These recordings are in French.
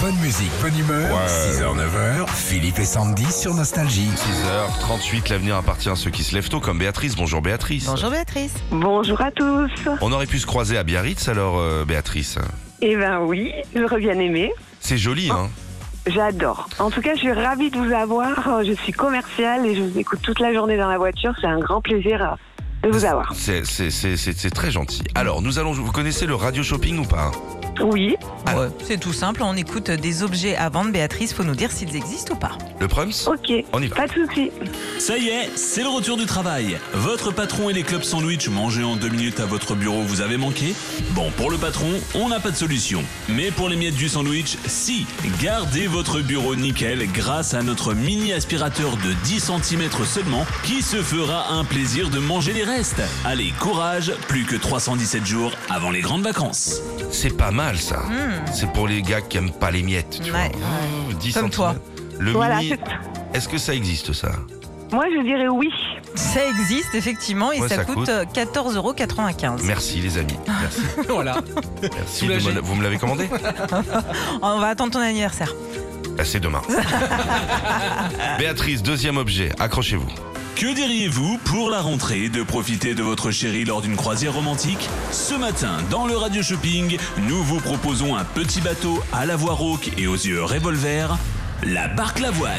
Bonne musique, bonne humeur. Ouais. 6h, 9h, Philippe et Sandy sur Nostalgie. 6h38, l'avenir appartient à ceux qui se lèvent tôt, comme Béatrice. Bonjour Béatrice. Bonjour Béatrice. Bonjour à tous. On aurait pu se croiser à Biarritz alors, Béatrice. Eh ben oui, j'aurais bien aimé. C'est joli, hein? J'adore. En tout cas, je suis ravie de vous avoir. Je suis commerciale et je vous écoute toute la journée dans la voiture. C'est un grand plaisir de vous avoir. C'est très gentil. Alors, vous connaissez le radio shopping ou pas? Oui. Ouais, c'est tout simple, on écoute des objets à vendre. Béatrice, faut nous dire s'ils existent ou pas. Le Prums? Ok. On y va. Pas de souci. Ça y est, c'est le retour du travail. Votre patron et les clubs sandwich mangés en 2 minutes à votre bureau vous avez manqué? Bon, pour le patron, on n'a pas de solution. Mais pour les miettes du sandwich, si. Gardez votre bureau nickel grâce à notre mini aspirateur de 10 cm seulement qui se fera un plaisir de manger les restes. Allez, courage, plus que 317 jours avant les grandes vacances. C'est pas mal ça. C'est pour les gars qui aiment pas les miettes, tu Ouais. vois. 10 Comme toi. Le Voilà. mini, est-ce que ça existe ça? Moi, je dirais oui. Ça existe effectivement et Ouais, ça ça coûte coûte 14,95 €. Merci les amis. Merci. Voilà. Merci. Soulagé. Vous me l'avez commandé? On va attendre ton anniversaire. Bah, c'est demain. Béatrice, deuxième objet, accrochez-vous. Que diriez-vous pour la rentrée de profiter de votre chérie lors d'une croisière romantique? Ce matin, dans le Radio Shopping, nous vous proposons un petit bateau à la voix rauque et aux yeux revolver, la barque Lavoine.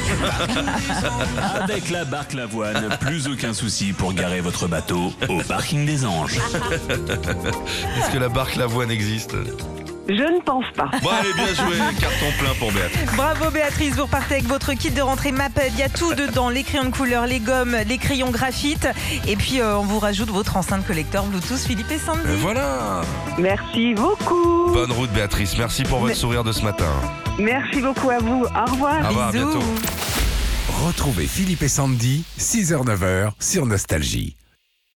Avec la barque Lavoine, plus aucun souci pour garer votre bateau au parking des Anges. Est-ce que la barque Lavoine existe? Je ne pense pas. Bon, allez, bien joué. Carton plein pour Béatrice. Bravo Béatrice, vous repartez avec votre kit de rentrée Maped. Il y a tout dedans, les crayons de couleur, les gommes, les crayons graphite. Et puis on vous rajoute votre enceinte collector Bluetooth Philippe et Sandy. Voilà. Merci beaucoup. Bonne route Béatrice. Merci pour votre sourire de ce matin. Merci beaucoup à vous. Au revoir. Au revoir, à Bisous. bientôt. Retrouvez Philippe et Sandy, 6h, 9h sur Nostalgie.